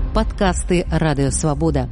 Падкасты Радыё Свабода.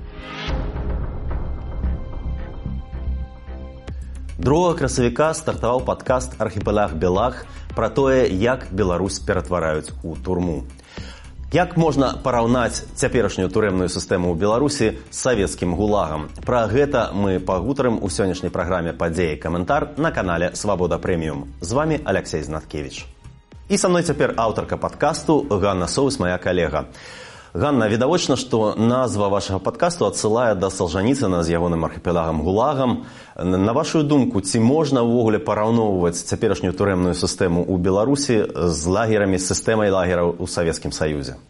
2 красавіка стартаваў падкаст «Архіпелаг Белаг» пра тое, як Беларусь ператвараюць у турму. Як можна параўнаць цяперашнюю турэмную сістэму ў Беларусі з савецкім гулагам? Пра гэта мы пагутарым у сённяшняй праграме «Падзеі і каментар» на канале «Свабода Прэміум». З вами Алексей Знаткевич. І са мной цяпер аўтарка падкасту Ганна Соус, моя калега. Ганна, відавочна, што назва вашага падкасту адсылае да Салжаніцына з ягоным архіпелагам гулагам. На вашу думку, ці можна ўвогуле параўноўваць цяперашнюю турэмную сістэму ў Беларусі з лагерамі, з сістэмай лагераў у Савецкім Саюзе?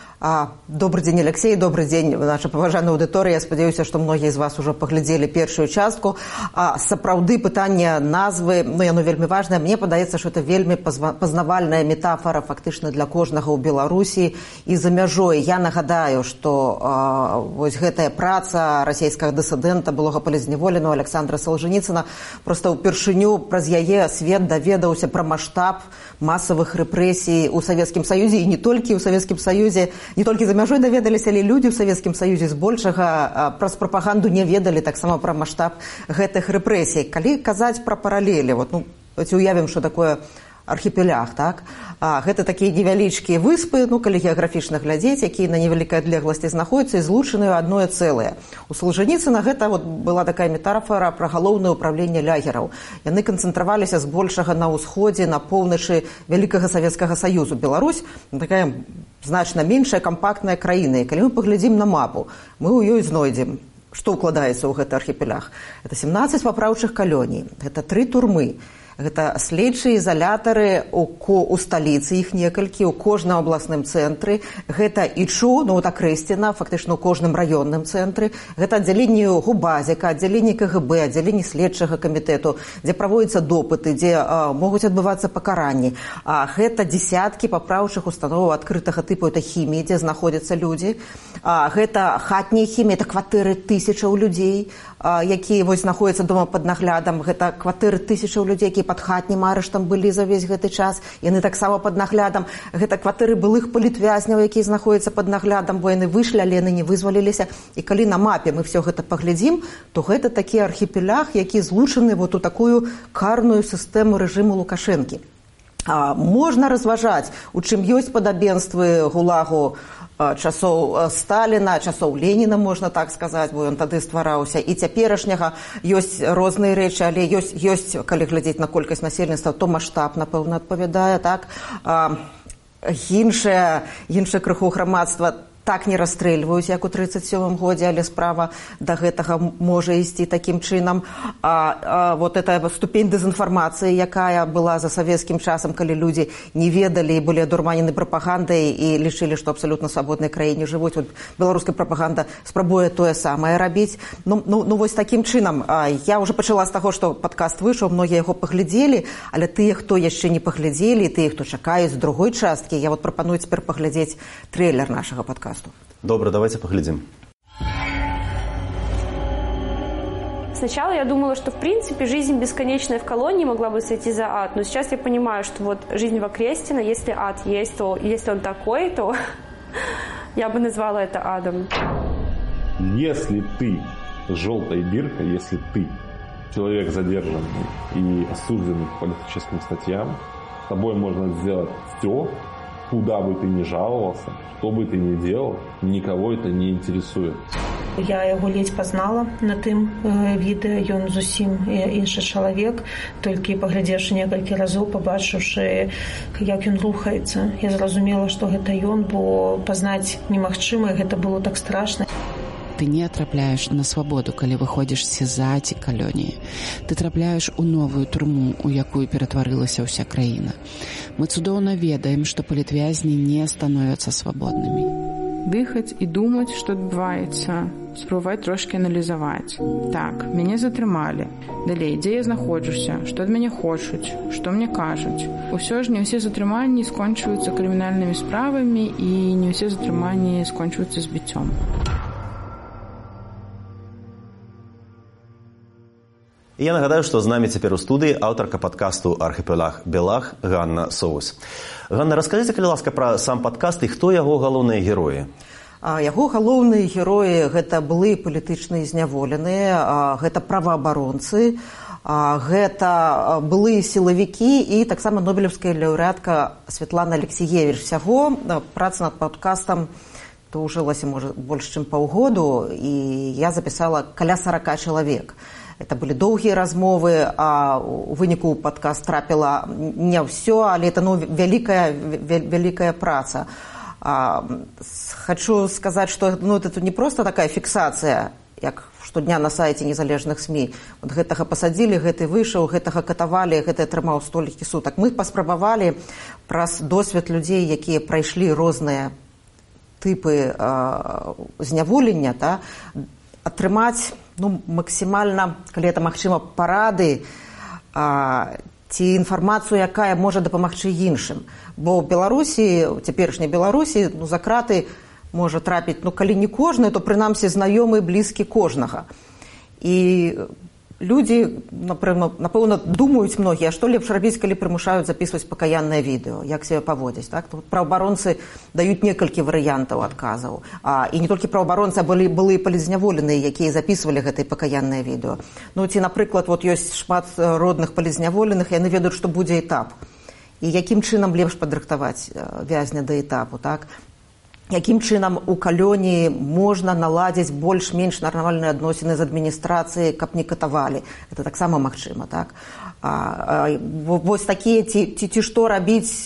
Добрый день, Алексей, добрый день, наша паважаная аўдыторыя. Я спадзяюся, што многія з вас ужо паглядзелі першую частку. Сапраўды пытанне назвы, яно вельмі важнае. Мне падаецца, што это вельмі пазнавальная метафора фактычна для кожнага ў Беларусі і за мяжой. Я нагадаю, што вось гэтая праца расійскага дысідэнта, былога палізняволенага Александра Салжаніцына, проста ўпершыню праз яе свет даведаўся пра маштаб масавых рэпрэсій у Савецкім Саюзе, і не толькі ў Савецкім Саюзе. Не толькі за мяжой даведаліся, але людзі ў Савецкім Саюзе збольшага праз прапаганду не ведалі таксама пра маштаб гэтых рэпрэсій. Калі казаць пра паралелі, уявім, што такое архіпеляг, так? Гэта такія невялічкія выспы, калі геаграфічна глядзець, якія на невялікай адлегласці знаходзяцца і злучаныя ў адное цэлае. У Салжаніцына гэта была такая метафора пра галоўнае ўпраўленне лагераў. Яны канцэнтраваліся збольшага на ўсходзе, на поўначы Вялікага Савецкага Саюзу. Беларусь такая значна меншая кампактная краіна. І калі мы паглядзім на мапу, мы ў ёй знойдзем, што ўкладаецца ў гэты архіпелях. Гэта 17 папраўчых калоній, гэта 3 турмы. Гэта следчыя ізалятары у сталіцы, іх некалькі, у кожным абласным цэнтры. Гэта ІЧУ, Акрэсціна, фактычна ў кожным раённым цэнтры. Гэта аддзяленне Губазіка, аддзяленне КГБ, аддзяленне следчага камітэту, дзе праводзяцца допыты, дзе могуць адбывацца пакаранні. Гэта дзесяткі папраўчых установаў адкрытага тыпу, это хіміі, дзе знаходзяцца людзі. Гэта хатнія хіміі, это кватэры тысячаў людзей, якія знаходзяцца дома пад наглядам. Гэта кватэры тысячаў людзей, якія пад хатнім арыштам былі за ўвесь гэты час, яны таксама пад наглядам. Гэта кватэры былых палітвязняў, якія знаходзяцца пад наглядам, бо яны выйшлі, але яны не вызваліліся. І калі на мапе мы все гэта паглядзім, то гэта такі архіпелях, які злучаны у такую карную сістэму рэжыму Лукашэнкі. Можна разважаць, у чым ёсць падабенствы гулагу часоў Сталіна, часоў Леніна, можна так сказаць, бо ён тады ствараўся, і цяперашняга. Ёсць розныя рэчы, але ёсць, калі глядзець на колькасць насельніцтва, то маштаб, напэўна, адпавядае, так? Іншае крыху грамадства так не расстрэльваюць, як у 1937 годзе, але справа да гэтага можа ісці такім чынам. Вот эта ступень дэзінфармацыі, якая была за савецкім часам, калі людзі не ведалі і былі адурманены прапагандай і лічылі, што абсалютна свабоднай краіне жывуць. Беларуская прапаганда спрабуе тое самае рабіць. Вось такім чынам. Я ўжо пачала з таго, што падкаст выйшаў, многія яго паглядзелі, але тыя, хто яшчэ не паглядзелі, тыя, хто чакаюць з другой часткі, я прапаную цяпер паглядзець трэйлер нашага падкасту. Добро, давайте поглядим. Сначала я думала, что в принципе жизнь бесконечная в колонии могла бы сойти за ад, но сейчас я понимаю, что жизнь в Акрестино, если ад есть, то если он такой, то я бы назвала это адом. Если ты желтая бирка, если ты человек задержанный и осужденный по политическим статьям, с тобой можно сделать все, куда бы ты ни жаловался, что бы ты ни делал, никого это не интересует. Я яго ледзь пазнала на тым відэа, ён зусім іншы чалавек, толькі паглядзеўшы некалькі разоў, пабачыўшы, як ён рухаецца. Я зразумела, што гэта ён, бо пазнаць немагчыма, гэта было так страшна. Ты не трапляеш на свабоду, калі выходзіш з СІЗА ці калоніі. Ты трапляеш у новую турму, у якую ператварылася ўся краіна. Мы цудоўна ведаем, што палітвязні не становяцца свабоднымі. Дыхаць і думаць, што адбываецца, спрабаваць трошкі аналізаваць. Так, мяне затрымалі. Далей, дзе я знаходжуся, што ад мяне хочуць, што мне кажуць. Усё ж не ўсе затрыманні скончваюцца крымінальнымі справамі і не ўсе затрыманні скончваюцца збіццём. І я нагадаю, што з намі цяпер у студыі аўтарка падкасту «Архіпелаг Белаг» Ганна Соус. Ганна, раскажыце, калі ласка, пра сам падкаст і хто яго галоўныя героі? Яго галоўныя героі гэта былыя палітычныя зняволеныя, гэта праваабаронцы, гэта былыя сілавікі і таксама нобелеўская лаўрэатка Святлана Алексіевіч. Всяго праца над падкастам доўжылася, можа, больш чым паўгоду, і я запісала каля 40 чалавек. Это былі доўгія размовы, а у выніку падкаст трапіла не ўсё, але это вялікая праца. Хочу сказаць, што это не проста такая фіксацыя, як штодня на сайце незалежных СМІ. Вот гэтага пасадзілі, гэты выйшаў, гэтага катавалі, гэты атрымаў столькі сутак. Мы паспрабавалі праз досвед людзей, якія прайшлі розныя тыпы зняволення, атрымаць максімальна, калі это магчыма, парады ці інфармацыю, якая можа дапамагчы іншым. Бо ў Беларусі, у цяперашняй Беларусі, за краты можа трапіць, калі не кожны, то прынамсі знаёмы, блізкі кожнага. І людзі, напэўна, думаюць многія, што лепш рабіць, калі прымушаюць запісваць пакаяннае відэо, як себе паводзіць. Праўабаронцы даюць некалькі варыянтаў адказаў. І не толькі праўабаронцы, а былыя палізняволеныя, якія запісвалі гэтае пакаяннае відэо. Ці, напрыклад, ёсць шмат родных палізняволеных, яны ведаюць, што будзе этап. І якім чынам лепш падрыхтаваць вязня да этапу, так? Якім чынам у калоніі можна наладзіць больш-менш нармальныя адносіны з адміністрацыяй, каб не катавалі. Это таксама магчыма, так? Вось такія, ці што рабіць,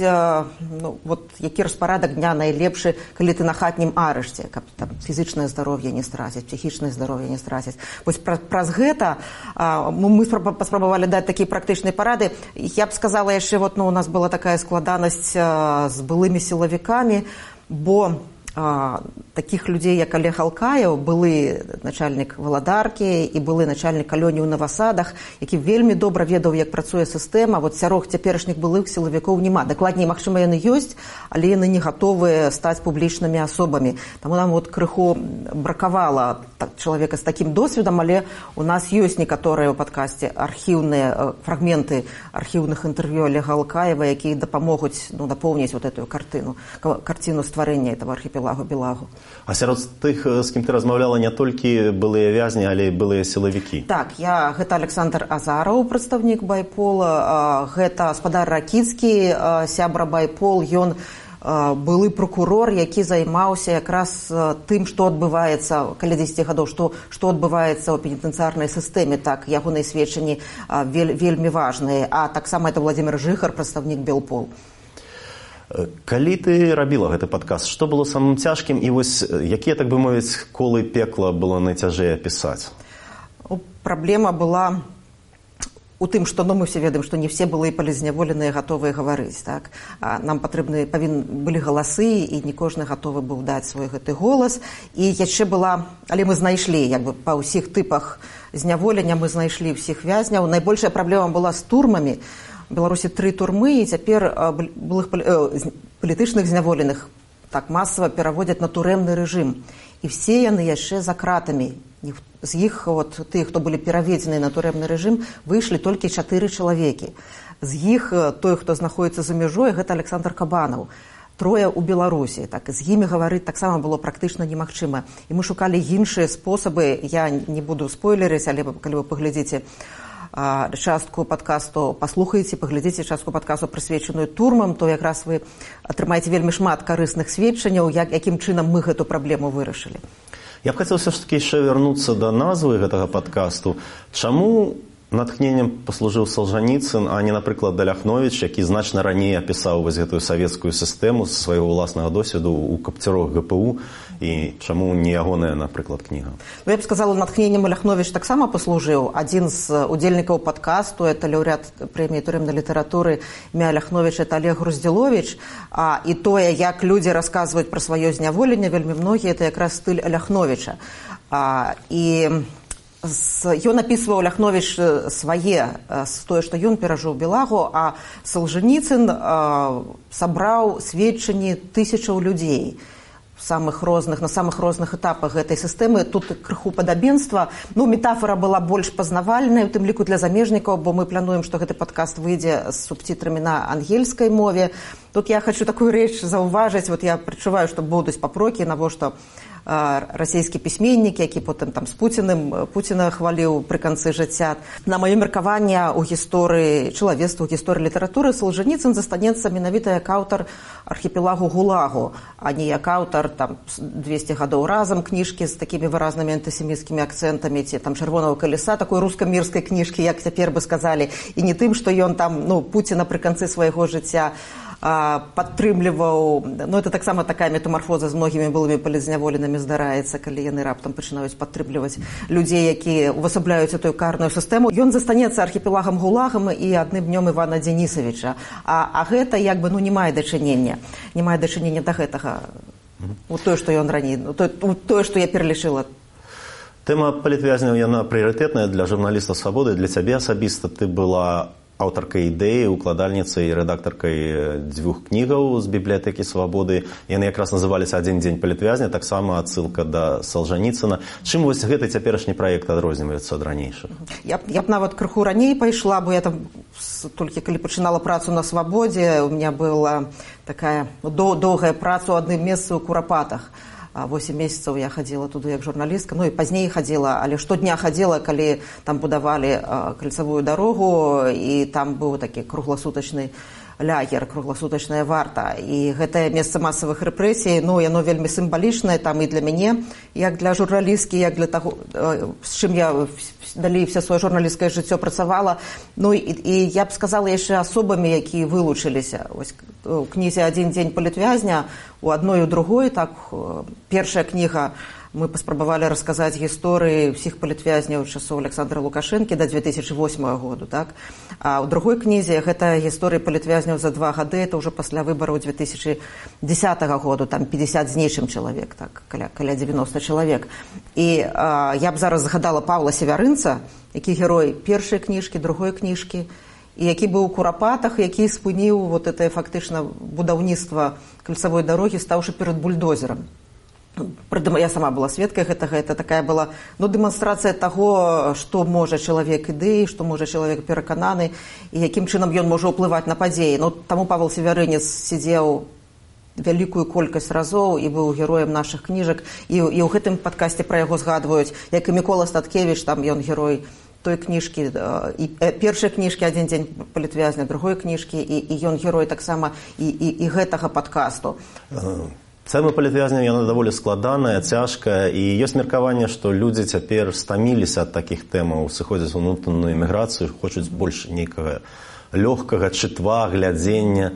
які распарадак дня найлепшы, калі ты на хатнім арышце, каб фізычнае здароўе не страціць, псіхічнае здароўе не страціць. Вось праз гэта мы паспрабавалі даць такія практычныя парады. Я б сказала яшчэ, у нас была такая складанасць з былымі сілавікамі, бо такіх людзей, як Олег Алкаев, былы начальнік Валадаркі і былы начальнік калоніі ў Навасадах, які вельмі добра ведаў, як працуе сістэма. Сярод цяперашніх былых сілавікоў няма. Дакладней, магчыма, яны ёсць, але яны не гатовыя стаць публічнымі асобамі. Таму нам крыху бракавала чалавека з такім досведам, але у нас ёсць некаторыя ў падкасце архіўныя фрагменты архіўных інтэрв'ю Олега Алкаева, якія дапамогуць напоўніць эту карціну стварэння этого архіпелагу Белагу. А сярод тых, з кім ты размаўляла, не толькі былыя вязні, але і былыя сілавікі? Так, гэта Александр Азараў, прадстаўнік Байпола, гэта спадар Ракіцкі, сябра Байпол, ён былы прокурор, які займаўся якраз тым, што адбываецца каля 10 гадоў, што адбываецца ў пенітэнцыярнай сістэме. Так, ягоныя сведчанні вельмі важныя. А таксама это Владзімир Жыхар, прадстаўнік Белпол. Калі ты рабіла гэты падкаст, што было самым цяжкім і якія, так бы мовіць, колы пекла было найцяжэй апісаць? Праблема была у тым, што мы все ведаем, што не все былыя палізняволеныя гатовыя гаварыць. Так? Нам павінны былі галасы, і не кожны гатовы быў даць свой гэты голас. І яшчэ была, але мы знайшлі па ўсіх тыпах зняволення, мы знайшлі ўсіх вязняў. Найбольшая праблема была з турмамі. У Беларусі 3 турмы, і цяпер былых палітычных зняволеных так масава пераводзяць на турэмны рэжым. І все яны яшчэ за кратамі. З іх, тых, хто былі пераведзены на турэмны рэжым, выйшлі толькі 4 чалавекі. З іх той, хто знаходзіцца за мяжой, гэта Александр Кабанаў. 3 у Беларусі. Так, з імі гаварыць таксама было практычна немагчыма. І мы шукалі іншыя спосабы. Я не буду спойлерыць, але калі вы паглядзіце частку падкасту, паслухаеце, паглядзіце частку падкасту, прысвечаную турмам, то якраз вы атрымаеце вельмі шмат карысных сведчанняў, якім чынам мы гэту праблему вырашылі. Я б хацеў все ж таки яшчэ вярнуцца да назвы гэтага падкасту. Чаму натхненнем паслужыў Салжаніцын, а не, напрыклад, Ляхновіч, які значна раней апісаў гэтую савецкую сістэму з свайго ўласнага досведу ў капцярох ГПУ, і чаму не ягоная, напрыклад, кніга? Я б сказала, натхненнем Ляхновіч таксама паслужыў. Адзін з удзельнікаў падкасту, это лаўрэат прэміі турэмнай літаратуры імя Ляхновіч, это Олег Груздзіловіч. І тое, як людзі расказваюць пра сваё зняволенне, вельмі многія, это якраз стыль Ляхновіча. І ён апісваў Ляхновіч свае, тое, што ён перажыў Белагу, а Салжаніцын сабраў сведчанні тысячаў людзей на самых розных этапах гэтай сістэмы. Тут крыху падабенства. Метафора была больш пазнавальная, у тым ліку для замежнікаў, бо мы плануем, што гэты падкаст выйдзе з субтітрамі на ангельскай мове. Тут я хочу такую рэч заўважыць. Вот я прачуваю, што будуць папрокі, навошта расійскі пісьменнік, які потым там з Пуціна хваліў пры канцы жыцця. На маё меркаванне ў гісторыі чалавецтва, у гісторыі літаратуры Солженіцын застанецца менавіта як аўтар архіпелагу ГУЛАГу, а не як аўтар там 200 гадоў разам кніжкі з такімі выразнымі антысеміцкімі акцэнтамі, ці там чырвонага калеса, такой руска-мірскай кніжкі, як цяпер бы сказалі, і не тым, што ён там, Пуціна пры канцы свайго жыцця падтрымліваў. Это таксама такая метамарфоза з многімі былымі палізняволенымі здараецца, калі яны раптам пачынаюць падтрымліваць людзей, якія увасабляюць эту карную сістэму. Ён застанецца архіпелагам ГУЛАГам і адным днём Івана Дзенісавіча. А гэта як бы не мае дачынення. Не мае дачынення да гэтага. У тое, што ён раней, у тое, што я пералічыла. Тэма палітвязняў, яна прыярытэтная для журналіста «Свабоды». Для цябе асабіста ты была аўтаркай ідэі, укладальніцай і рэдактаркай 2 кнігаў з бібліятэкі «Свабоды». Яны якраз называліся «Адзін дзень палітвязня», таксама адсылка да Солженіцына. Чым вось гэты цяперашні праект адрозніваецца ад ранейшых? Я б нават крыху раней пайшла, бо я там толькі калі пачынала працу на «Свабодзе», у меня была такая доўгая праца ў адным месцы ў Курапатах. 8 месяцаў я хадзіла туды як журналістка, і пазней хадзіла, але штодня хадзіла, калі там будавалі кальцавую дарогу, і там быў такі кругласутачны лагер, кругласутачная варта. І гэтае месца масавых рэпрэсій, яно вельмі сімвалічнае там і для мяне, як для журналісткі, як для таго, з чым я далей все сваё журналісцкае жыццё працавала. І я б сказала яшчэ асобамі, якія вылучыліся. Вось у кнізе «Адзін дзень палітвязня» у адной і ў другой, так, першая кніга мы паспрабавалі расказаць гісторыі ўсіх палітвязняў часоў Александра Лукашэнкі да 2008 году, так? А ў другой кнізе гэта гісторыі палітвязняў за 2 гады, это ўжо пасля выбараў 2010 году, там 50 з нейчым чалавек, так, каля 90 чалавек. І я б зараз згадала Павла Севярынца, які герой першай кніжкі, другой кніжкі, і які быў у Курапатах, які спыніў вот это фактычна будаўніцтва кальцавой дарогі, стаўшы перад бульдозерам. Я сама была сведкай гэтага, это такая была дэманстрацыя таго, што можа чалавек ідэі, што можа чалавек перакананы, і якім чынам ён можа ўплываць на падзеі. Таму Павел Севярынец сидзеў вялікую колькасць разоў і быў героем нашых кніжак, і ў гэтым падкасце пра яго згадваюць, як і Мікола Статкевіч, там ён герой той кніжкі, першай кніжкі «Адзін дзень палітвязня», другой кніжкі, і ён герой таксама і гэтага падкасту. Тэма палітвязняў, яна даволі складаная, цяжкая, і ёсць меркаванне, што людзі цяпер стаміліся ад такіх тэмаў, сыходзяць у унутраную эміграцыю, хочуць больш нейкага лёгкага чытва, глядзення.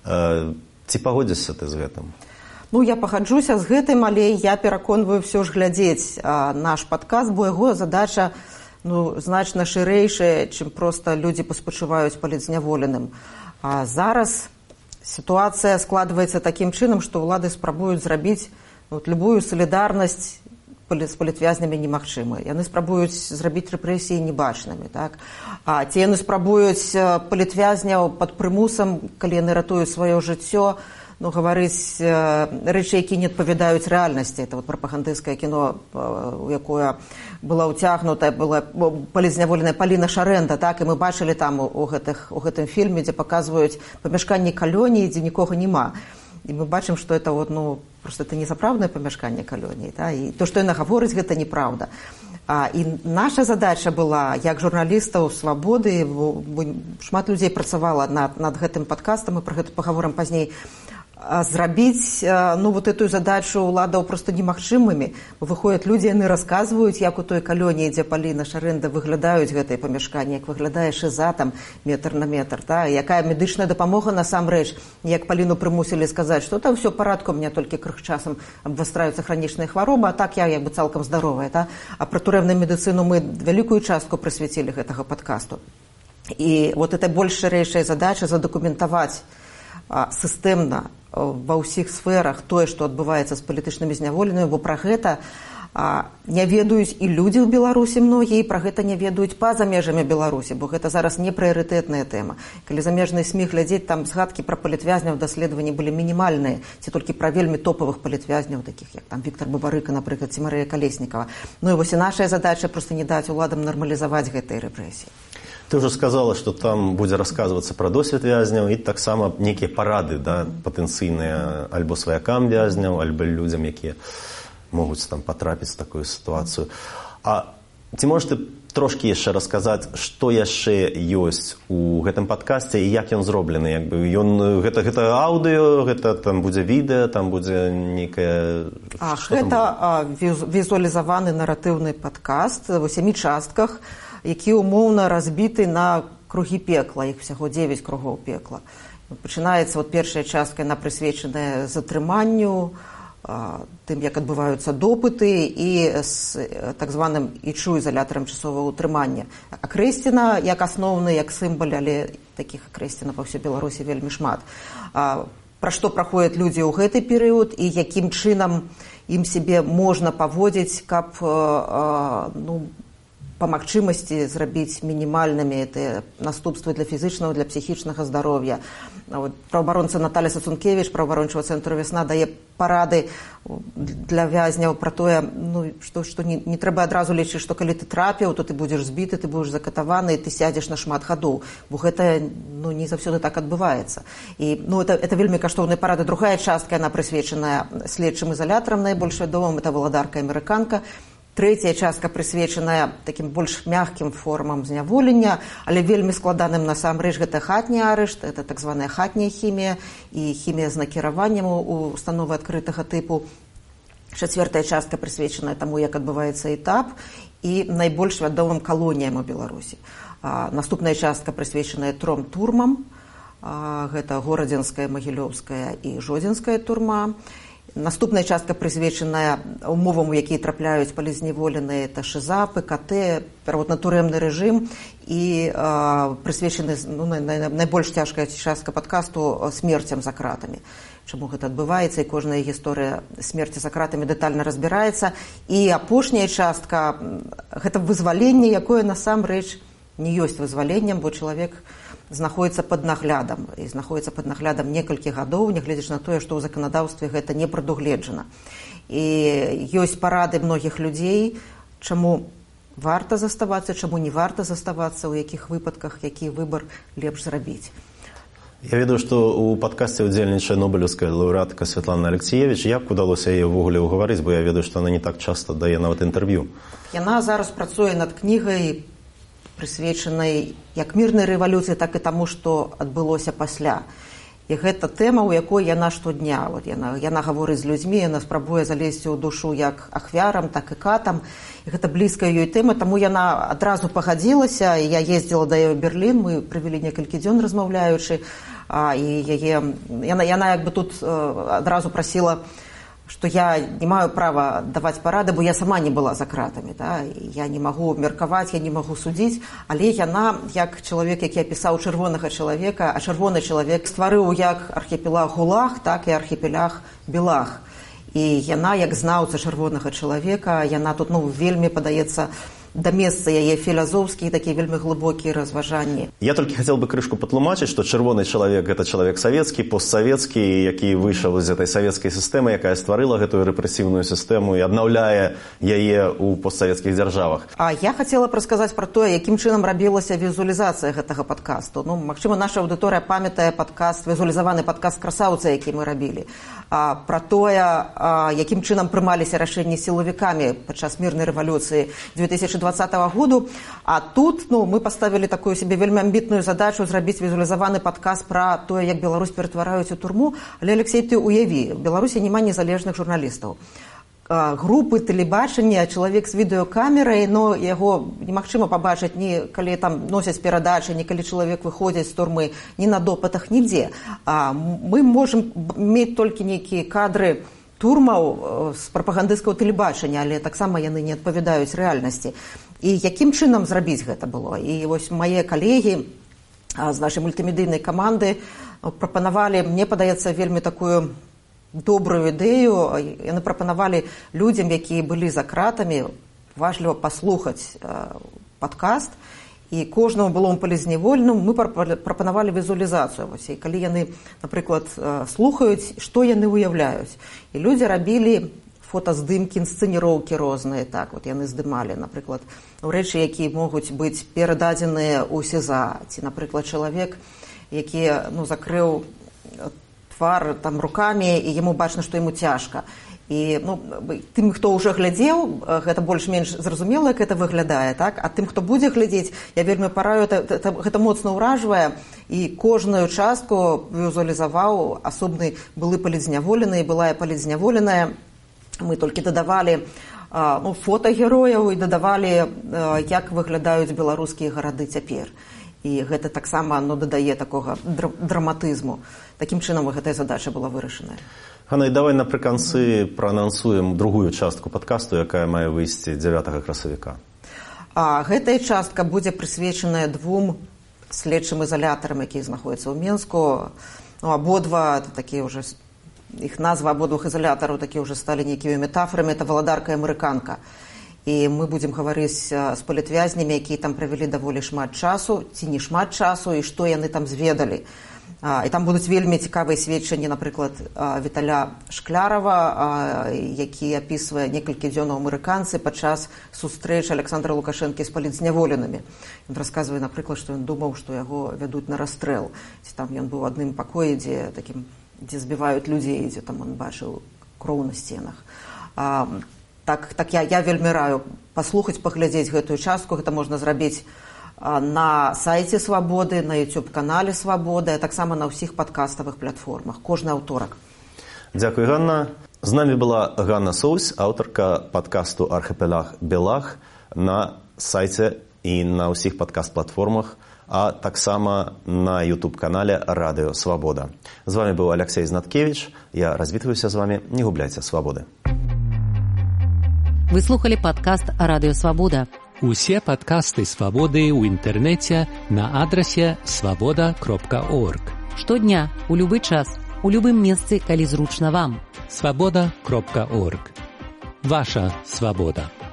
Ці пагодзішся ты з гэтым? Я пагаджуся з гэтым, але я пераконваю ўсё ж глядзець наш падкаст, бо яго задача значна шырэйшая, чым проста людзі паспачуваюць палітзняволеным. А зараз сітуацыя складваецца такім чынам, што ўлады спрабуюць зрабіць любую салідарнасць з палітвязнямі немагчымай. Яны спрабуюць зрабіць рэпрэсіі небачнымі, так? Ці яны спрабуюць палітвязняў пад прымусам, калі яны ратуюць сваё жыццё, гаварыць рэчы, якія не адпавядаюць рэальнасці. Это прапагандысцкае кіно, у якое была ўцягнутая, была палітзняволеная Паліна Шарэнда, так? І мы бачылі там у гэтым фільме, дзе паказваюць памяшканні калоніі, дзе нікога няма. І мы бачым, што это просто это несапраўднае памяшканне калоніі, так? І то, што яна гаворыць, гэта неправда. І наша задача была, як журналістаў «Свабоды», шмат людзей працавала над гэтым падкастам, мы пра гэта пагаворым пазней, зрабіць эту задачу ўладаў проста немагчымымі. Выходзяць людзі, яны расказваюць, як у той калоніі, дзе Паліна Шарэнда, выглядаюць гэтыя памяшканні, як выглядае шыза там метр на метр, якая медычная дапамога насамрэч, як Паліну прымусілі сказаць, што там все парадку, у меня толькі крых часам абвастраюцца хранічныя хваробы, а так я як бы цалкам здаровая. А пра турэмную медыцыну мы вялікую частку прысвяцілі гэтага падкасту. І это больш шырэйшая задача задакументаваць сістэмна ва ўсіх сферах тое, што адбываецца з палітычнымі зняволенымі, бо пра гэта не ведаюць і людзі ў Беларусі многія, і пра гэта не ведаюць па-за межамі Беларусі, бо гэта зараз не прыярытэтная тэма. Калі замежныя СМІ глядзець, там згадкі пра палітвязняў даследаванні былі мінімальныя, ці толькі пра вельмі топавых палітвязняў, такіх як там Віктар Бабарыка, напрыклад, ці Марыя Калеснікава. І наша задача проста не даць уладам нармалізаваць гэтыя рэпрэсіі. Ты уже сказала, что там будзе расказвацца пра досвед вязняў і таксама нейкія парады, да, патэнцыйныя альбо сваякам вязняў, альбо людзям, якія могуць там патрапіць в такую сітуацыю. А ці можаш ты трошкі яшчэ расказаць, што яшчэ ёсць у гэтым падкасце і як ён зроблены? Гэта аўдыо, гэта там будзе відэа, там будзе нейкае... Гэта візуалізаваны наратыўны падкаст у 7 частках, які умоўна разбіты на кругі пекла, іх всяго 9 кругоў пекла. Пачынаецца першая частка, яна прысвечаная затрыманню, тым, як адбываюцца допыты і з так званым ічу ізалятарам часовага ўтрымання. Акрэсціна як асноўны, як сімвал, але такіх акрэсцінаў па ўсёй Беларусі вельмі шмат. Пра што праходзяць людзі ў гэты перыяд і якім чынам ім сябе можна паводзіць, каб па магчымасці зрабіць мінімальнымі наступствы для фізічнага, для псіхічнага здароўя. Праваабаронца Наталя Сацункевіч, праваабарончага цэнтру «Вясна», дае парады для вязняў пра тое, што не трэба адразу лічыць, што калі ты трапіў, то ты будзеш збіты, ты будзеш закатаваны, і ты сядзеш на шмат гадоў. Бо гэта не заўсёды так адбываецца. І это вельмі каштоўныя парады. Другая частка, яна прысвечаная следчым ізалятарам, найбольш вядомым, это валадарка-амерыканка. Трэцяя частка прысвечаная такім больш мяккім формам зняволення, але вельмі складаным насамрэч. Гэта хатні арышт, это так званая хатняя хімія і хімія з накіраваннем у установы адкрытага тыпу. Чацвёртая частка прысвечаная таму, як адбываецца этап і найбольш вядомым калоніям у Беларусі. Наступная частка прысвечаная 3 турмам. Гэта Горадзенская, Магілёўская і Жодзінская турма. Наступная частка прысвечаная умовам, у якія трапляюць палізняволеныя, это ШИЗА, ПКТ, пераводна турэмны рэжым, і прысвечаны найбольш цяжкая частка падкасту смерцям за кратамі. Чаму гэта адбываецца, і кожная гісторыя смерці за кратамі дэтальна разбіраецца. І апошняя частка гэта вызваленне, якое насамрэч не ёсць вызваленнем, бо чалавек знаходзіцца пад наглядам, і знаходзіцца пад наглядам некалькі гадоў, нягледзячы на тое, што ў заканадаўстве гэта не прадугледжана. І ёсць парады многіх людзей, чаму варта заставацца, чаму не варта заставацца, у якіх выпадках, які выбар лепш зрабіць. Я ведаю, што ў падкасце ўдзельнічае нобелеўская лаўрэатка Святлана Алексіевіч. Як удалося яе ўвогуле ўгаварыць, бо я ведаю, што яна не так часта дае нават інтэрв'ю. Яна зараз працуе над кнігай, прысвечанай як мірнай рэвалюцыі, так і таму, што адбылося пасля. І гэта тэма, у якой яна штодня. Яна гаворыць з людзьмі, яна спрабуе залезці ў душу як ахвярам, так і катам. І гэта блізкая ёй тэма, таму яна адразу пагадзілася. Я ездзіла да яе ў Берлін, мы правялі некалькі дзён размаўляючы. І яна як бы тут адразу прасіла, што я не маю права даваць парады, бо я сама не была за кратамі. Я не магу меркаваць, я не магу судзіць, але яна, як чалавек, які апісаў чырвонага чалавека, а чырвоны чалавек стварыў як архіпелаг ГУЛАГ, так і архіпелаг БЕЛАГ. І яна, як знаўца чырвонага чалавека, яна тут вельмі падаецца да месца яе філазофскія, такія вельмі глыбокія разважанні. Я толькі хацеў бы крышку патлумачыць, што чырвоны чалавек – гэта чалавек савецкі, постсавецкі, які выйшаў з гэтай савецкай сістэмы, якая стварыла гэтую рэпрэсіўную сістэму і аднаўляе яе ў постсавецкіх дзяржавах. А я хацела б расказаць пра тое, якім чынам рабілася візуалізацыя гэтага падкасту. Магчыма, наша аўдыторыя памятае падкаст, візуалізаваны падкаст «Красаўца», які мы рабілі. Пра тое, якім чынам прымаліся рашэнні сілавікамі падчас мірнай рэвалюцыі 2020 году. А тут мы паставілі такую себе вельмі амбітную задачу зрабіць візуалізаваны падкаст пра тое, як Беларусь ператвараюць у турму. Але, Алексей, ты уяві, в Беларусі няма незалежных журналістаў. Групы тэлебачання, чалавек з відэокамерай, но яго немагчыма пабачыць ні калі там носяць перадачы, ні калі чалавек выходзіць з турмы, ні на допытах, нідзе. Мы можам мець толькі нейкія кадры турмаў з прапагандысцкага тэлебачання, але таксама яны не адпавядаюць рэальнасці. І якім чынам зрабіць гэта было? І вось мае калегі з нашай мультымедыйнай каманды прапанавалі, мне падаецца, вельмі такую добрую ідэю. Яны прапанавалі людзям, якія былі за кратамі, важліва паслухаць падкаст, і кожнаму былому палізняволенаму мы прапанавалі візуалізацыю. І калі яны, напрыклад, слухаюць, што яны уяўляюць. І людзі рабілі фотаздымкі, інсцэніроўкі розныя, так, вот яны здымалі, напрыклад, рэчы, якія могуць быць перададзеныя ў СІЗА, ці, напрыклад, чалавек, які, закрыў твар там рукамі, і яму бачна, што яму цяжка. І тым, хто ўжо глядзеў, гэта больш-менш зразумела, як гэта выглядае, так? А тым, хто будзе глядзець, я вельмі параю, гэта моцна ўражвае, і кожную частку візуалізаваў асобны былы палітзняволены, былая палітзняволеная. Мы толькі дадавалі фота герояў і дадавалі, як выглядаюць беларускія гарады цяпер. І гэта таксама дадае такога драматызму. Такім чынам гэтая задача была вырашаная. Ганна, і давай напрыканцы праанансуем другую частку падкасту, якая мае выйсці 9 красавіка. Гэтая частка будзе прысвечаная 2 следчым ізалятарам, якія знаходзяцца ў Менску. Абодва, такія ўжо, іх назва абодвух ізалятараў такія ўжо сталі нейкімі метафорамі, это валадарка і амерыканка. І мы будзем гаварыць з палітвязнямі, якія там правялі даволі шмат часу, ці не шмат часу, і што яны там зведалі. І там будуць вельмі цікавыя сведчанні, напрыклад, Віталя Шклярава, які апісвае некалькі дзён у амерыканцы падчас сустрэч Александра Лукашэнкі з палітзняволенымі. Ён расказвае, напрыклад, што ён думаў, што яго вядуць на расстрэл. Ці там ён быў у адным пакоі, дзе збіваюць людзей, дзе там ён бачыў кроў на сценах. Так я вельмі раю паслухаць, паглядзець гэтую частку. Гэта можна зрабіць на сайце Свабоды, на YouTube-канале Свабоды, а таксама на ўсіх падкаставых платформах. Кожны аўторак. Дзякуй, Ганна. З намі была Ганна Соусь, аўтарка падкасту «Архіпелаг Белаг» на сайце і на ўсіх падкаст-платформах, а таксама на YouTube-канале «Радыё Свабода». З вами быў Алексей Знаткевич. Я развітваюся з вами. Не губляйце свабоды. Вы слухали падкаст «Радыё Свабода». Усе падкасты «Свабоды» ў інтэрнэце на адрасе свабода.орг. Штодня, у любы час, у любым месцы, калі зручна вам. Свабода.орг. Ваша свабода.